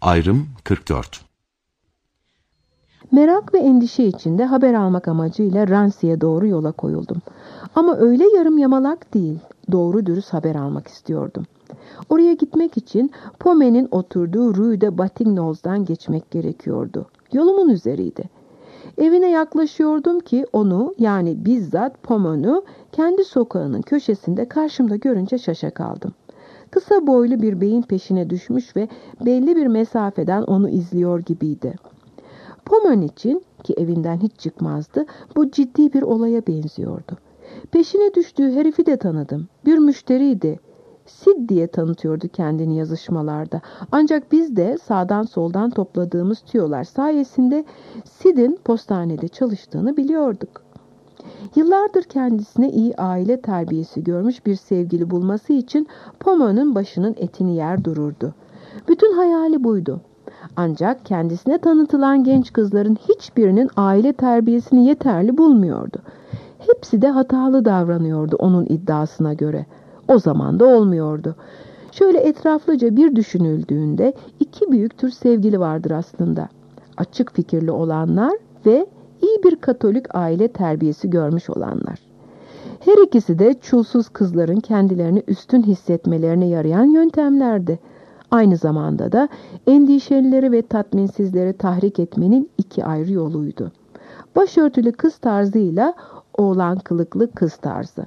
Ayrım 44. Merak ve endişe içinde haber almak amacıyla Rancière'ye doğru yola koyuldum. Ama öyle yarım yamalak değil, doğru dürüst haber almak istiyordum. Oraya gitmek için Pomme'nin oturduğu Rue de Batignoles'dan geçmek gerekiyordu. Yolumun üzeriydi. Evine yaklaşıyordum ki onu, yani bizzat Pomme'nu kendi sokağının köşesinde karşımda görünce şaşa kaldım. Kısa boylu bir beyin peşine düşmüş ve belli bir mesafeden onu izliyor gibiydi. Pommen için, ki evinden hiç çıkmazdı, bu ciddi bir olaya benziyordu. Peşine düştüğü herifi de tanıdım. Bir müşteriydi. Sid diye tanıtıyordu kendini yazışmalarda. Ancak biz de sağdan soldan topladığımız tüyolar sayesinde Sid'in postanede çalıştığını biliyorduk. Yıllardır kendisine iyi aile terbiyesi görmüş bir sevgili bulması için Pommen'ın başının etini yer dururdu. Bütün hayali buydu. Ancak kendisine tanıtılan genç kızların hiçbirinin aile terbiyesini yeterli bulmuyordu. Hepsi de hatalı davranıyordu onun iddiasına göre. O zaman da olmuyordu. Şöyle etraflıca bir düşünüldüğünde iki büyük tür sevgili vardır aslında. Açık fikirli olanlar ve iyi bir Katolik aile terbiyesi görmüş olanlar. Her ikisi de çulsuz kızların kendilerini üstün hissetmelerine yarayan yöntemlerdi. Aynı zamanda da endişelileri ve tatminsizleri tahrik etmenin iki ayrı yoluydu. Başörtülü kız tarzıyla oğlan kılıklı kız tarzı.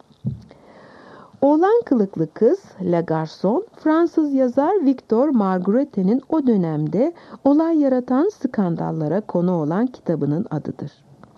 Oğlan kılıklı kız, Le Garçon, Fransız yazar Victor Margaret'in o dönemde olay yaratan skandallara konu olan kitabının adıdır.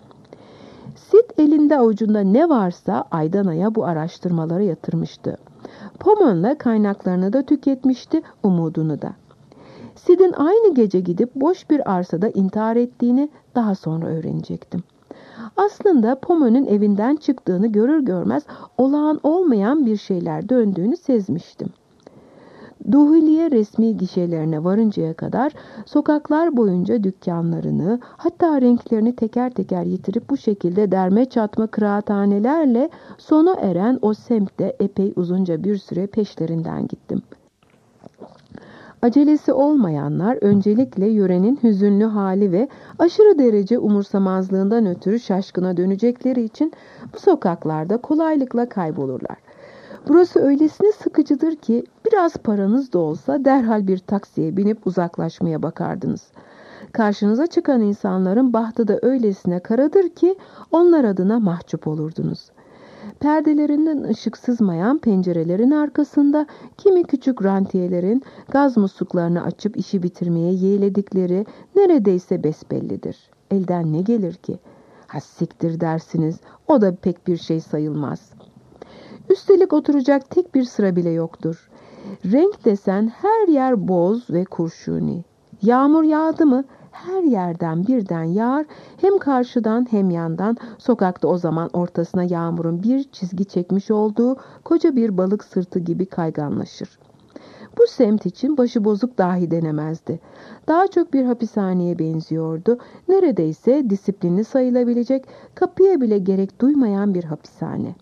Sid elinde avucunda ne varsa aydan aya bu araştırmalara yatırmıştı. Pommen'la kaynaklarını da tüketmişti, umudunu da. Sid'in aynı gece gidip boş bir arsada intihar ettiğini daha sonra öğrenecektim. Aslında Pommen'in evinden çıktığını görür görmez olağan olmayan bir şeyler döndüğünü sezmiştim. Duhiliye resmi gişelerine varıncaya kadar sokaklar boyunca dükkanlarını, hatta renklerini teker teker yitirip bu şekilde derme çatma kıraathanelerle sona eren o semtte epey uzunca bir süre peşlerinden gittim. Acelesi olmayanlar öncelikle yörenin hüzünlü hali ve aşırı derece umursamazlığından ötürü şaşkına dönecekleri için bu sokaklarda kolaylıkla kaybolurlar. Burası öylesine sıkıcıdır ki biraz paranız da olsa derhal bir taksiye binip uzaklaşmaya bakardınız. Karşınıza çıkan insanların bahtı da öylesine karadır ki onlar adına mahcup olurdunuz. Perdelerinden ışık sızmayan pencerelerin arkasında kimi küçük rantiyelerin gaz musluklarını açıp işi bitirmeye yeğledikleri neredeyse besbellidir. Elden ne gelir ki? Ha siktir dersiniz, o da pek bir şey sayılmaz. Üstelik oturacak tek bir sıra bile yoktur. Renk desen her yer boz ve kurşuni. Yağmur yağdı mı her yerden birden yağar, hem karşıdan hem yandan. Sokakta o zaman ortasına yağmurun bir çizgi çekmiş olduğu koca bir balık sırtı gibi kayganlaşır. Bu semt için başıbozuk dahi denemezdi. Daha çok bir hapishaneye benziyordu. Neredeyse disiplinli sayılabilecek, kapıya bile gerek duymayan bir hapishane.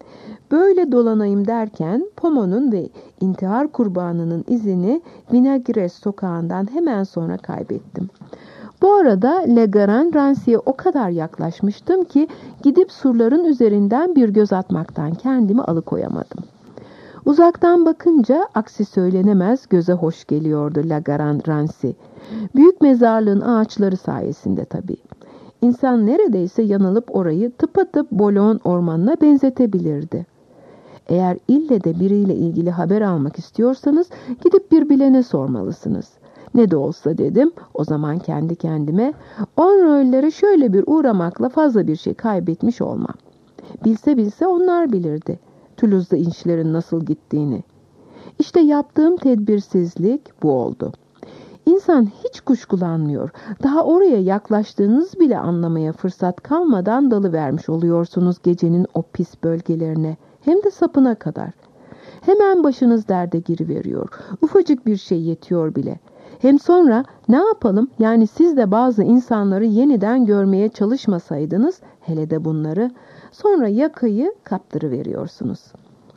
Böyle dolanayım derken Pommen'un ve intihar kurbanının izini Vinagres sokağından hemen sonra kaybettim. Bu arada Le Garan Rancière'ye o kadar yaklaşmıştım ki gidip surların üzerinden bir göz atmaktan kendimi alıkoyamadım. Uzaktan bakınca aksi söylenemez göze hoş geliyordu La Garan Rancière. Büyük mezarlığın ağaçları sayesinde tabii. İnsan neredeyse yanılıp orayı tıpatıp Boulogne ormanına benzetebilirdi. Eğer ille de biriyle ilgili haber almak istiyorsanız gidip bir bilene sormalısınız. Ne de olsa dedim o zaman kendi kendime, Onröllere şöyle bir uğramakla fazla bir şey kaybetmiş olmam. Bilse onlar bilirdi Toulouse'da işlerin nasıl gittiğini. İşte yaptığım tedbirsizlik bu oldu. İnsan hiç kuşkulanmıyor. Daha oraya yaklaştığınız bile anlamaya fırsat kalmadan dalıvermiş oluyorsunuz gecenin o pis bölgelerine. Hem de sapına kadar. Hemen başınız derde giriveriyor. Ufacık bir şey yetiyor bile. Hem sonra ne yapalım, yani siz de bazı insanları yeniden görmeye çalışmasaydınız, hele de bunları, sonra yakayı kaptırıveriyorsunuz.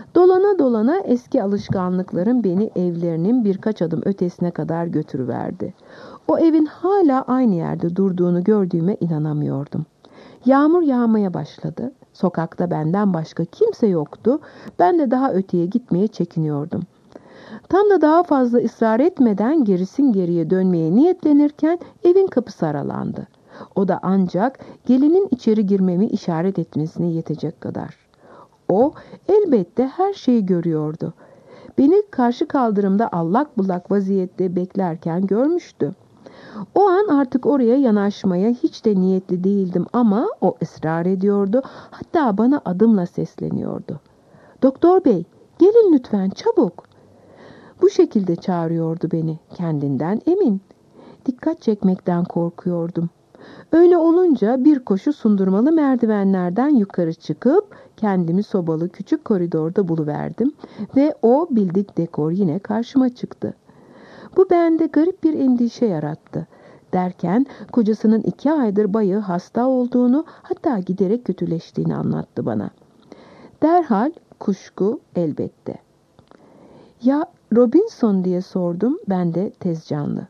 Dolana dolana eski alışkanlıklarım beni evlerinin birkaç adım ötesine kadar götürüverdi. O evin hala aynı yerde durduğunu gördüğüme inanamıyordum. Yağmur yağmaya başladı. Sokakta benden başka kimse yoktu. Ben de daha öteye gitmeye çekiniyordum. Tam da daha fazla ısrar etmeden gerisin geriye dönmeye niyetlenirken evin kapısı aralandı. O da ancak gelinin içeri girmemi işaret etmesine yetecek kadar. O elbette her şeyi görüyordu. Beni karşı kaldırımda allak bullak vaziyette beklerken görmüştü. O an artık oraya yanaşmaya hiç de niyetli değildim ama o ısrar ediyordu. Hatta bana adımla sesleniyordu. "Doktor bey, gelin lütfen, çabuk." Bu şekilde çağırıyordu beni, kendinden emin. Dikkat çekmekten korkuyordum. Öyle olunca bir koşu sundurmalı merdivenlerden yukarı çıkıp kendimi sobalı küçük koridorda buluverdim ve o bildik dekor yine karşıma çıktı. Bu bende garip bir endişe yarattı. Derken kocasının 2 aydır bayağı hasta olduğunu, hatta giderek kötüleştiğini anlattı bana. Derhal kuşku elbette. "Ya Robinson?" diye sordum, ben de tez canlı.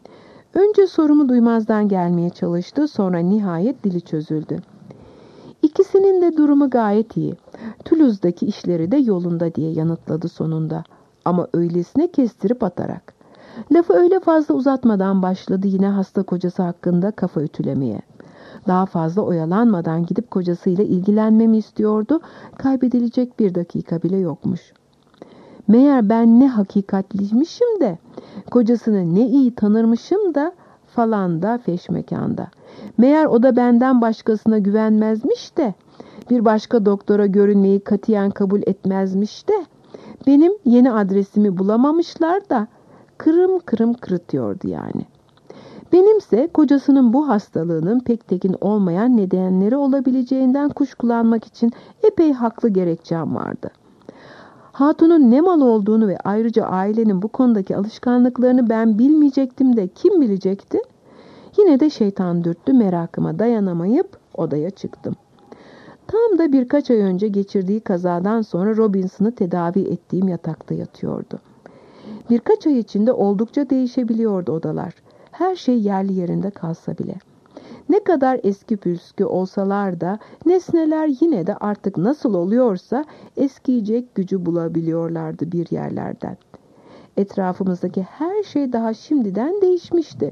Önce sorumu duymazdan gelmeye çalıştı, sonra nihayet dili çözüldü. "İkisinin de durumu gayet iyi. Toulouse'daki işleri de yolunda," diye yanıtladı sonunda. Ama öylesine kestirip atarak. Lafı öyle fazla uzatmadan başladı yine hasta kocası hakkında kafa ütülemeye. Daha fazla oyalanmadan gidip kocasıyla ilgilenmemi istiyordu. Kaybedilecek bir dakika bile yokmuş. Meğer ben ne hakikatliymişim de, kocasını ne iyi tanırmışım da falan da feşmekanda. Meğer o da benden başkasına güvenmezmiş de, bir başka doktora görünmeyi katiyen kabul etmezmiş de, benim yeni adresimi bulamamışlar da kırım kırım kırıtıyordu yani. Benimse kocasının bu hastalığının pek tekin olmayan nedenleri olabileceğinden kuşkulanmak için epey haklı gerekçem vardı. Hatunun ne mal olduğunu ve ayrıca ailenin bu konudaki alışkanlıklarını ben bilmeyecektim de kim bilecekti? Yine de şeytan dürttü, merakıma dayanamayıp odaya çıktım. Tam da birkaç ay önce geçirdiği kazadan sonra Robinson'ı tedavi ettiğim yatakta yatıyordu. Birkaç ay içinde oldukça değişebiliyordu odalar. Her şey yerli yerinde kalsa bile. Ne kadar eski püskü olsalar da nesneler yine de artık nasıl oluyorsa eskiyecek gücü bulabiliyorlardı bir yerlerden. Etrafımızdaki her şey daha şimdiden değişmişti.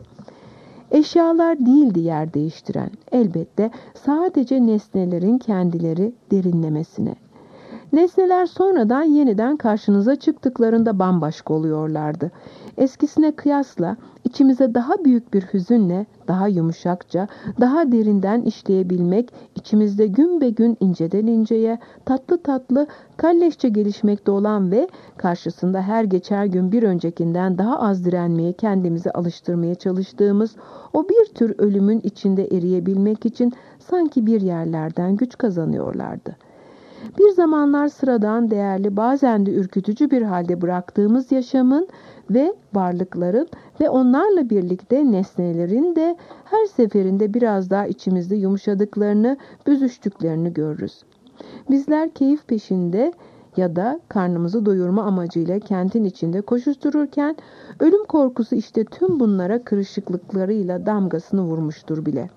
Eşyalar değildi yer değiştiren, elbette sadece nesnelerin kendileri derinlemesine. Nesneler sonradan yeniden karşınıza çıktıklarında bambaşka oluyorlardı. Eskisine kıyasla içimize daha büyük bir hüzünle, daha yumuşakça, daha derinden işleyebilmek, içimizde gün be gün inceden inceye, tatlı tatlı, kalleşçe gelişmekte olan ve karşısında her geçer gün bir öncekinden daha az direnmeye, kendimizi alıştırmaya çalıştığımız o bir tür ölümün içinde eriyebilmek için sanki bir yerlerden güç kazanıyorlardı. Bir zamanlar sıradan, değerli, bazen de ürkütücü bir halde bıraktığımız yaşamın ve varlıkların ve onlarla birlikte nesnelerin de her seferinde biraz daha içimizde yumuşadıklarını, büzüştüklerini görürüz. Bizler keyif peşinde ya da karnımızı doyurma amacıyla kentin içinde koşuştururken ölüm korkusu işte tüm bunlara kırışıklıklarıyla damgasını vurmuştur bile.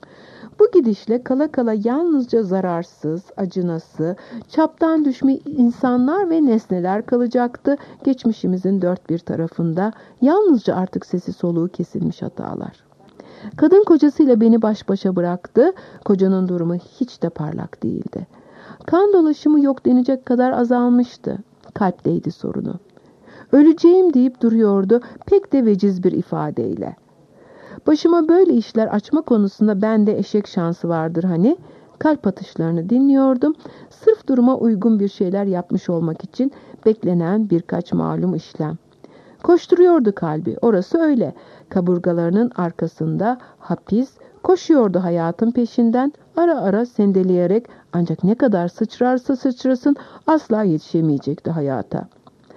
Bu gidişle kala kala yalnızca zararsız, acınası, çaptan düşme insanlar ve nesneler kalacaktı. Geçmişimizin dört bir tarafında yalnızca artık sesi soluğu kesilmiş hatalar. Kadın kocasıyla beni baş başa bıraktı. Kocanın durumu hiç de parlak değildi. Kan dolaşımı yok denecek kadar azalmıştı. Kalpteydi sorunu. Öleceğim deyip duruyordu pek de veciz bir ifadeyle. Başıma böyle işler açma konusunda bende eşek şansı vardır hani. Kalp atışlarını dinliyordum. Sırf duruma uygun bir şeyler yapmış olmak için beklenen birkaç malum işlem. Koşturuyordu kalbi, orası öyle. Kaburgalarının arkasında hapis, koşuyordu hayatın peşinden, ara ara sendeleyerek, ancak ne kadar sıçrarsa sıçrasın asla yetişemeyecekti hayata.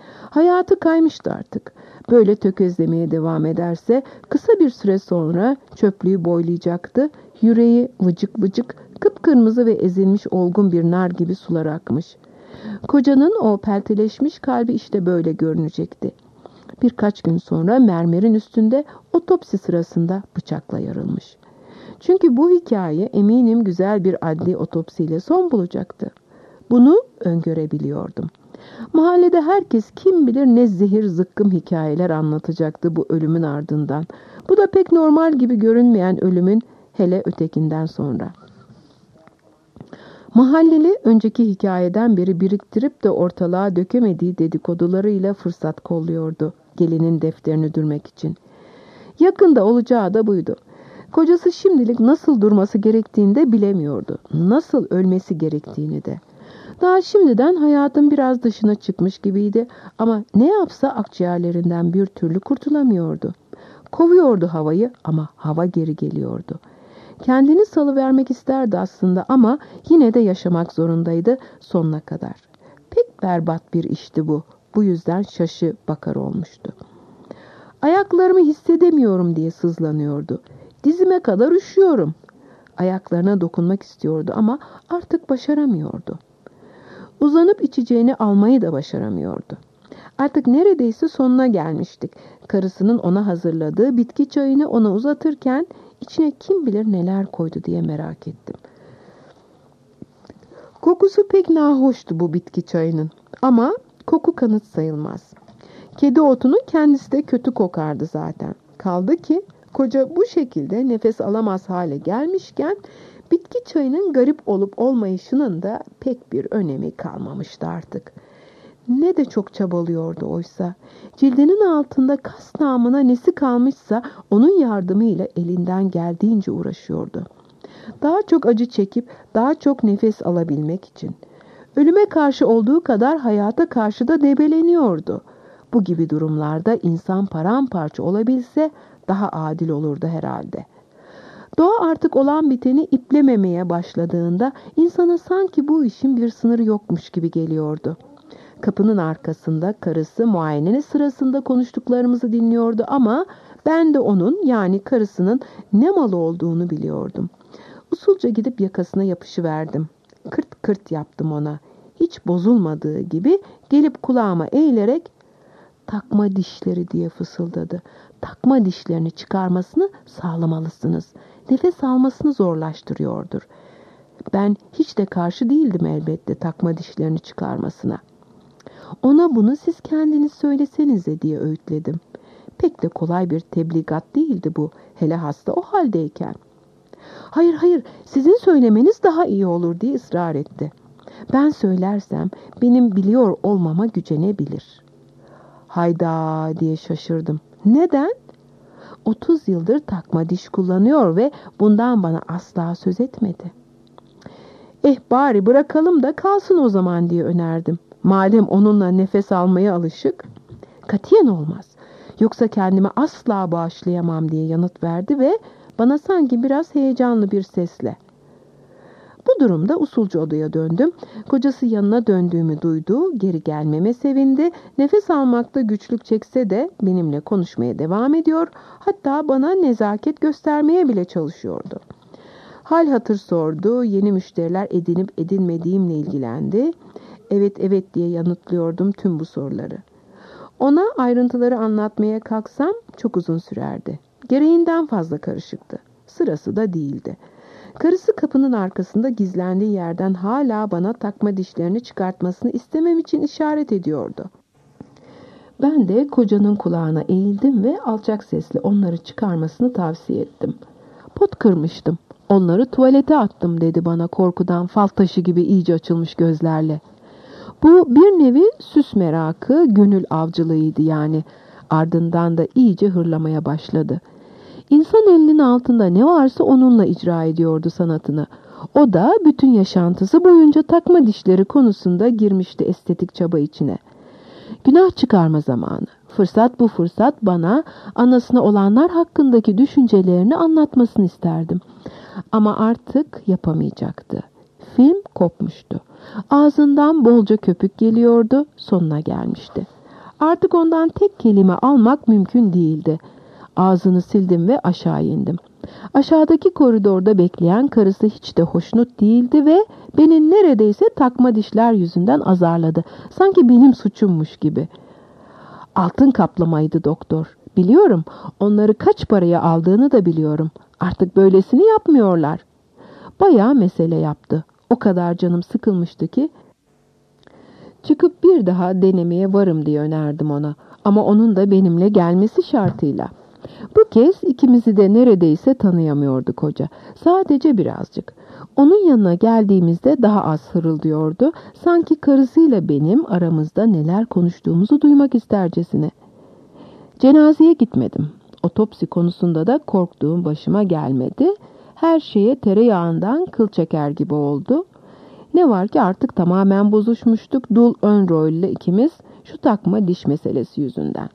Hayatı kaymıştı artık. Böyle tökezlemeye devam ederse kısa bir süre sonra çöplüğü boylayacaktı. Yüreği vıcık vıcık, kıpkırmızı ve ezilmiş olgun bir nar gibi sular akmış. Kocanın o pelteleşmiş kalbi işte böyle görünecekti. Birkaç gün sonra mermerin üstünde otopsi sırasında bıçakla yarılmış. Çünkü bu hikaye eminim güzel bir adli otopsiyle son bulacaktı. Bunu öngörebiliyordum. Mahallede herkes kim bilir ne zehir zıkkım hikayeler anlatacaktı bu ölümün ardından. Bu da pek normal gibi görünmeyen ölümün, hele ötekinden sonra. Mahalleli önceki hikayeden beri biriktirip de ortalığa dökemediği dedikodularıyla fırsat kolluyordu gelinin defterini dürmek için. Yakında olacağı da buydu. Kocası şimdilik nasıl durması gerektiğini de bilemiyordu. Nasıl ölmesi gerektiğini de. Daha şimdiden hayatın biraz dışına çıkmış gibiydi ama ne yapsa akciğerlerinden bir türlü kurtulamıyordu. Kovuyordu havayı ama hava geri geliyordu. Kendini salıvermek isterdi aslında ama yine de yaşamak zorundaydı sonuna kadar. Pek berbat bir işti bu. Bu yüzden şaşı bakar olmuştu. Ayaklarımı hissedemiyorum diye sızlanıyordu. Dizime kadar üşüyorum. Ayaklarına dokunmak istiyordu ama artık başaramıyordu. Uzanıp içeceğini almayı da başaramıyordu. Artık neredeyse sonuna gelmiştik. Karısının ona hazırladığı bitki çayını ona uzatırken içine kim bilir neler koydu diye merak ettim. Kokusu pek nahoştu bu bitki çayının ama koku kanıt sayılmaz. Kedi otunun kendisi de kötü kokardı zaten. Kaldı ki koca bu şekilde nefes alamaz hale gelmişken bitki çayının garip olup olmayışının da pek bir önemi kalmamıştı artık. Ne de çok çabalıyordu oysa. Cildinin altında kas namına nesi kalmışsa onun yardımıyla elinden geldiğince uğraşıyordu. Daha çok acı çekip daha çok nefes alabilmek için. Ölüme karşı olduğu kadar hayata karşı da debeleniyordu. Bu gibi durumlarda insan paramparça olabilse daha adil olurdu herhalde. Doğa artık olan biteni iplememeye başladığında insana sanki bu işin bir sınırı yokmuş gibi geliyordu. Kapının arkasında karısı muayene sırasında konuştuklarımızı dinliyordu ama ben de onun yani karısının ne malı olduğunu biliyordum. Usulca gidip yakasına yapışıverdim. Kırt kırt yaptım ona. Hiç bozulmadığı gibi gelip kulağıma eğilerek "Takma dişleri" diye fısıldadı. "Takma dişlerini çıkarmasını sağlamalısınız. Nefes almasını zorlaştırıyordur." Ben hiç de karşı değildim elbette takma dişlerini çıkarmasına. "Ona bunu siz kendiniz söylesenize" diye öğütledim. Pek de kolay bir tebligat değildi bu, hele hasta o haldeyken. Hayır hayır, sizin söylemeniz daha iyi olur" diye ısrar etti. "Ben söylersem benim biliyor olmama gücenebilir." "Hayda" diye şaşırdım. "Neden?" 30 yıldır takma diş kullanıyor ve bundan bana asla söz etmedi. Bari bırakalım da kalsın o zaman" diye önerdim. Madem onunla nefes almaya alışık. "Katiyen olmaz. Yoksa kendimi asla bağışlayamam" diye yanıt verdi ve bana sanki biraz heyecanlı bir sesle. Bu durumda usulca odaya döndüm. Kocası yanına döndüğümü duydu. Geri gelmeme sevindi. Nefes almakta güçlük çekse de benimle konuşmaya devam ediyor. Hatta bana nezaket göstermeye bile çalışıyordu. Hal hatır sordu. Yeni müşteriler edinip edinmediğimle ilgilendi. Evet evet diye yanıtlıyordum tüm bu soruları. Ona ayrıntıları anlatmaya kalksam çok uzun sürerdi. Gereğinden fazla karışıktı. Sırası da değildi. Karısı kapının arkasında gizlendiği yerden hala bana takma dişlerini çıkartmasını istemem için işaret ediyordu. Ben de kocanın kulağına eğildim ve alçak sesle onları çıkarmasını tavsiye ettim. "Pot kırmıştım. Onları tuvalete attım" dedi bana korkudan fal taşı gibi iyice açılmış gözlerle. Bu bir nevi süs merakı, gönül avcılığıydı yani. Ardından da iyice hırlamaya başladı. İnsan elinin altında ne varsa onunla icra ediyordu sanatını. O da bütün yaşantısı boyunca takma dişleri konusunda girmişti estetik çaba içine. Günah çıkarma zamanı. Fırsat bu fırsat bana anasına olanlar hakkındaki düşüncelerini anlatmasını isterdim. Ama artık yapamayacaktı. Film kopmuştu. Ağzından bolca köpük geliyordu, sonuna gelmişti. Artık ondan tek kelime almak mümkün değildi. Ağzını sildim ve aşağı indim. Aşağıdaki koridorda bekleyen karısı hiç de hoşnut değildi ve beni neredeyse takma dişler yüzünden azarladı. Sanki benim suçummuş gibi. Altın kaplamaydı doktor. Biliyorum, onları kaç paraya aldığını da biliyorum. Artık böylesini yapmıyorlar. Bayağı mesele yaptı. O kadar canım sıkılmıştı ki çıkıp bir daha denemeye varım diye önerdim ona. Ama onun da benimle gelmesi şartıyla. Bu kez ikimizi de neredeyse tanıyamıyordu koca. Sadece birazcık. Onun yanına geldiğimizde daha az hırıldıyordu. Sanki karısıyla benim aramızda neler konuştuğumuzu duymak istercesine. Cenazeye gitmedim. Otopsi konusunda da korktuğum başıma gelmedi. Her şeye tereyağından kıl çeker gibi oldu. Ne var ki artık tamamen bozuşmuştuk Dul Önroy ile ikimiz şu takma diş meselesi yüzünden.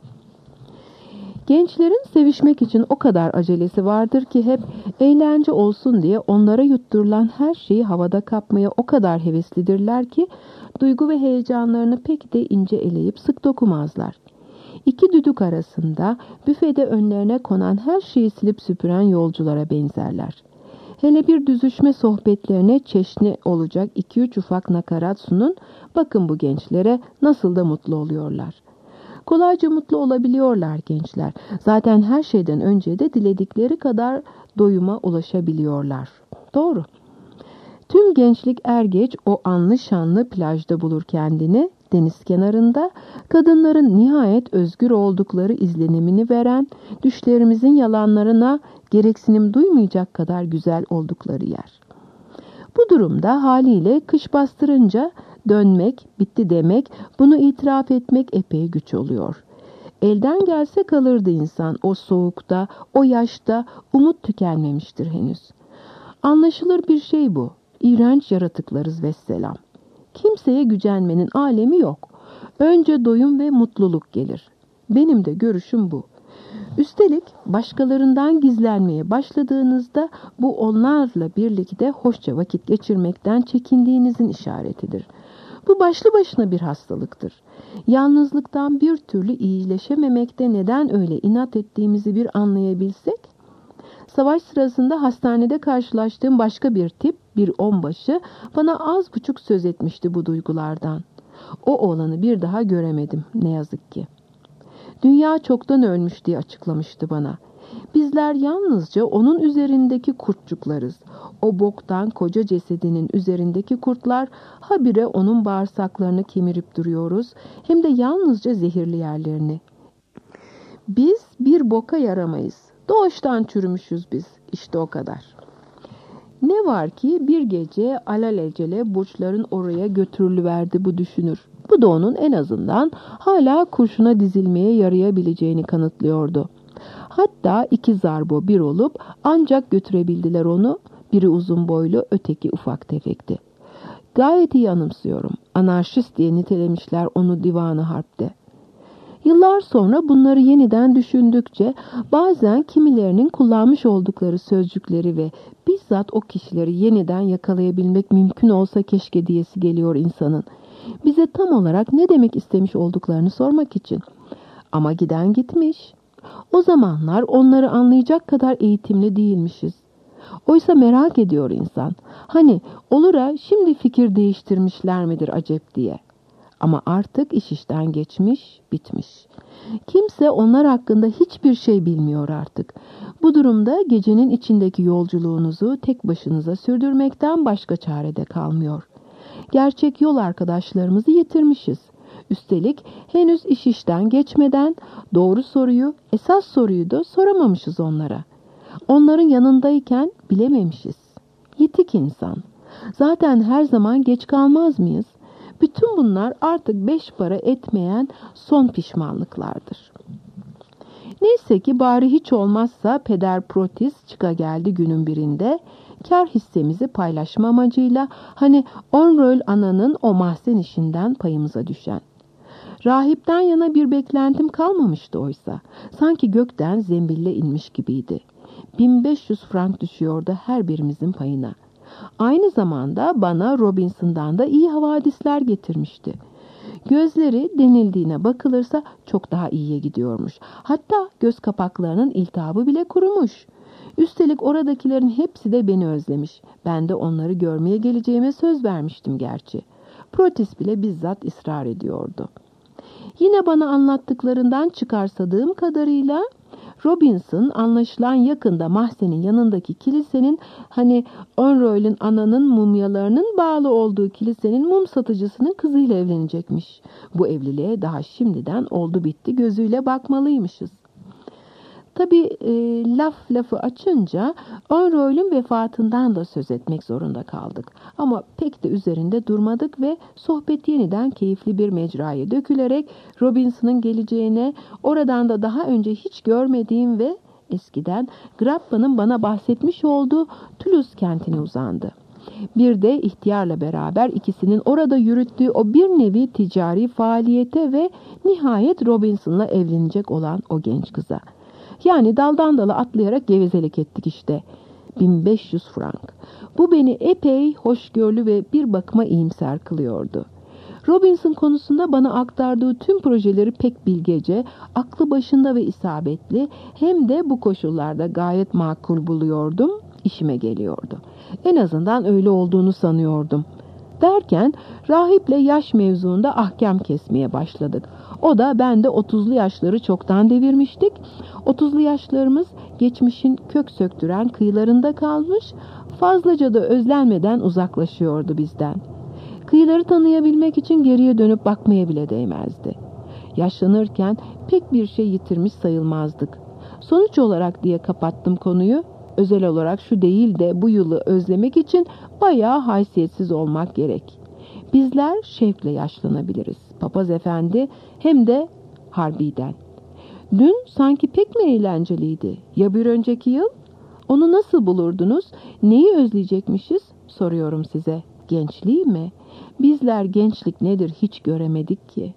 Gençlerin sevişmek için o kadar acelesi vardır ki hep eğlence olsun diye onlara yutturulan her şeyi havada kapmaya o kadar heveslidirler ki duygu ve heyecanlarını pek de ince eleyip sık dokumazlar. İki düdük arasında büfede önlerine konan her şeyi silip süpüren yolculara benzerler. Hele bir düzüşme sohbetlerine çeşni olacak 2-3 ufak nakarat sunun, bakın bu gençlere nasıl da mutlu oluyorlar. Kolayca mutlu olabiliyorlar gençler. Zaten her şeyden önce de diledikleri kadar doyuma ulaşabiliyorlar. Doğru. Tüm gençlik er geç o anlı şanlı plajda bulur kendini, deniz kenarında, kadınların nihayet özgür oldukları izlenimini veren, düşlerimizin yalanlarına gereksinim duymayacak kadar güzel oldukları yer. Bu durumda haliyle kış bastırınca dönmek, bitti demek, bunu itiraf etmek epey güç oluyor. Elden gelse kalırdı insan o soğukta, o yaşta, umut tükenmemiştir henüz. Anlaşılır bir şey bu. İğrenç yaratıklarız vesselam. Kimseye gücenmenin alemi yok. Önce doyum ve mutluluk gelir. Benim de görüşüm bu. Üstelik başkalarından gizlenmeye başladığınızda bu onlarla birlikte hoşça vakit geçirmekten çekindiğinizin işaretidir. Bu başlı başına bir hastalıktır. Yalnızlıktan bir türlü iyileşememekte neden öyle inat ettiğimizi bir anlayabilsek, savaş sırasında hastanede karşılaştığım başka bir tip, bir onbaşı, bana az buçuk söz etmişti bu duygulardan. O oğlanı bir daha göremedim ne yazık ki. Dünya çoktan ölmüş diye açıklamıştı bana. Bizler yalnızca onun üzerindeki kurtçuklarız. O boktan koca cesedinin üzerindeki kurtlar habire onun bağırsaklarını kemirip duruyoruz. Hem de yalnızca zehirli yerlerini. Biz bir boka yaramayız. Doğuştan çürümüşüz biz. İşte o kadar. Ne var ki bir gece alelacele burçların oraya götürülüverdi bu düşünür. Bu da onun en azından hala kurşuna dizilmeye yarayabileceğini kanıtlıyordu. Hatta iki zarbo bir olup ancak götürebildiler onu. Biri uzun boylu, öteki ufak tefekti. Gayet iyi anımsıyorum. Anarşist diye nitelemişler onu Divan-ı Harp'te. Yıllar sonra bunları yeniden düşündükçe bazen kimilerinin kullanmış oldukları sözcükleri ve bizzat o kişileri yeniden yakalayabilmek mümkün olsa keşke diyesi geliyor insanın. Bize tam olarak ne demek istemiş olduklarını sormak için. Ama giden gitmiş. O zamanlar onları anlayacak kadar eğitimli değilmişiz. Oysa merak ediyor insan. Hani olur ha şimdi fikir değiştirmişler midir acep diye. Ama artık iş işten geçmiş, bitmiş. Kimse onlar hakkında hiçbir şey bilmiyor artık. Bu durumda gecenin içindeki yolculuğunuzu tek başınıza sürdürmekten başka çare de kalmıyor. Gerçek yol arkadaşlarımızı yitirmişiz. Üstelik henüz iş işten geçmeden doğru soruyu, esas soruyu da soramamışız onlara. Onların yanındayken bilememişiz. Yitik insan. Zaten her zaman geç kalmaz mıyız? Bütün bunlar artık 5 para etmeyen son pişmanlıklardır. Neyse ki bari hiç olmazsa Peder Protis çıka geldi günün birinde. Kar hissemizi paylaşma amacıyla hani Onröl ananın o mahzen işinden payımıza düşen. Rahipten yana bir beklentim kalmamıştı oysa. Sanki gökten zembille inmiş gibiydi. 1500 frank düşüyordu her birimizin payına. Aynı zamanda bana Robinson'dan da iyi havadisler getirmişti. Gözleri denildiğine bakılırsa çok daha iyiye gidiyormuş. Hatta göz kapaklarının iltihabı bile kurumuş. Üstelik oradakilerin hepsi de beni özlemiş. Ben de onları görmeye geleceğime söz vermiştim gerçi. Protis bile bizzat ısrar ediyordu. Yine bana anlattıklarından çıkarsadığım kadarıyla Robinson anlaşılan yakında mahzenin yanındaki kilisenin, hani Önroy'un ananın mumyalarının bağlı olduğu kilisenin mum satıcısının kızıyla evlenecekmiş. Bu evliliğe daha şimdiden oldu bitti gözüyle bakmalıymışız. Tabii lafı açınca Önroy'un vefatından da söz etmek zorunda kaldık. Ama pek de üzerinde durmadık ve sohbet yeniden keyifli bir mecraya dökülerek Robinson'ın geleceğine, oradan da daha önce hiç görmediğim ve eskiden Grappa'nın bana bahsetmiş olduğu Toulouse kentine uzandı. Bir de ihtiyarla beraber ikisinin orada yürüttüğü o bir nevi ticari faaliyete ve nihayet Robinson'la evlenecek olan o genç kıza. Yani daldan dala atlayarak gevezelik ettik işte. 1500 frank. Bu beni epey hoşgörülü ve bir bakıma iyimser kılıyordu. Robinson konusunda bana aktardığı tüm projeleri pek bilgece, aklı başında ve isabetli, hem de bu koşullarda gayet makul buluyordum, işime geliyordu. En azından öyle olduğunu sanıyordum. Derken rahiple yaş mevzuunda ahkam kesmeye başladık. O da ben de 30'lu yaşları çoktan devirmiştik. 30'lu yaşlarımız geçmişin kök söktüren kıyılarında kalmış, fazlaca da özlenmeden uzaklaşıyordu bizden. Kıyıları tanıyabilmek için geriye dönüp bakmaya bile değmezdi. Yaşlanırken pek bir şey yitirmiş sayılmazdık. Sonuç olarak diye kapattım konuyu. Özel olarak şu değil de bu yılı özlemek için bayağı haysiyetsiz olmak gerek. Bizler şevkle yaşlanabiliriz. Papaz efendi, hem de harbiden. Dün sanki pek mi eğlenceliydi? Ya bir önceki yıl? Onu nasıl bulurdunuz? Neyi özleyecekmişiz? Soruyorum size. Gençliği mi? Bizler gençlik nedir hiç göremedik ki.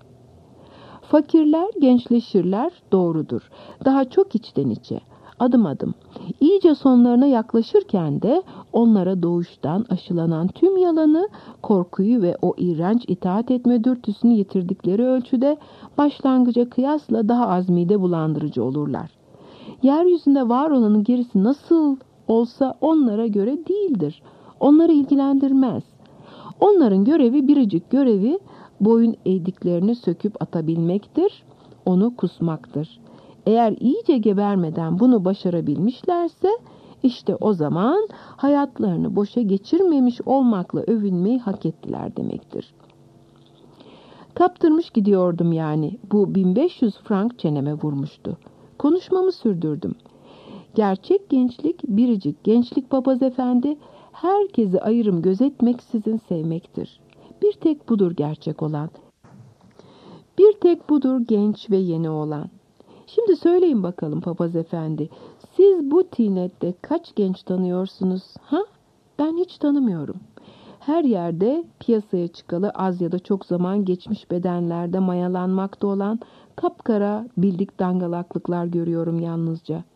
Fakirler gençleşirler, doğrudur. Daha çok içten içe. Adım adım. İyice sonlarına yaklaşırken de onlara doğuştan aşılanan tüm yalanı, korkuyu ve o iğrenç itaat etme dürtüsünü yitirdikleri ölçüde başlangıca kıyasla daha az mide bulandırıcı olurlar. Yeryüzünde var olanın gerisi nasıl olsa onlara göre değildir. Onları ilgilendirmez. Onların görevi, biricik görevi boyun eğdiklerini söküp atabilmektir, onu kusmaktır. Eğer iyice gebermeden bunu başarabilmişlerse, işte o zaman hayatlarını boşa geçirmemiş olmakla övünmeyi hak ettiler demektir. Kaptırmış gidiyordum yani. Bu 1500 frank çeneme vurmuştu. Konuşmamı sürdürdüm. Gerçek gençlik, biricik gençlik papaz efendi, herkesi ayrım gözetmeksizin sevmektir. Bir tek budur gerçek olan. Bir tek budur genç ve yeni olan. Şimdi söyleyin bakalım papaz efendi, siz bu tinette kaç genç tanıyorsunuz? Ha? Ben hiç tanımıyorum. Her yerde piyasaya çıkalı az ya da çok zaman geçmiş bedenlerde mayalanmakta olan kapkara bildik dangalaklıklar görüyorum yalnızca.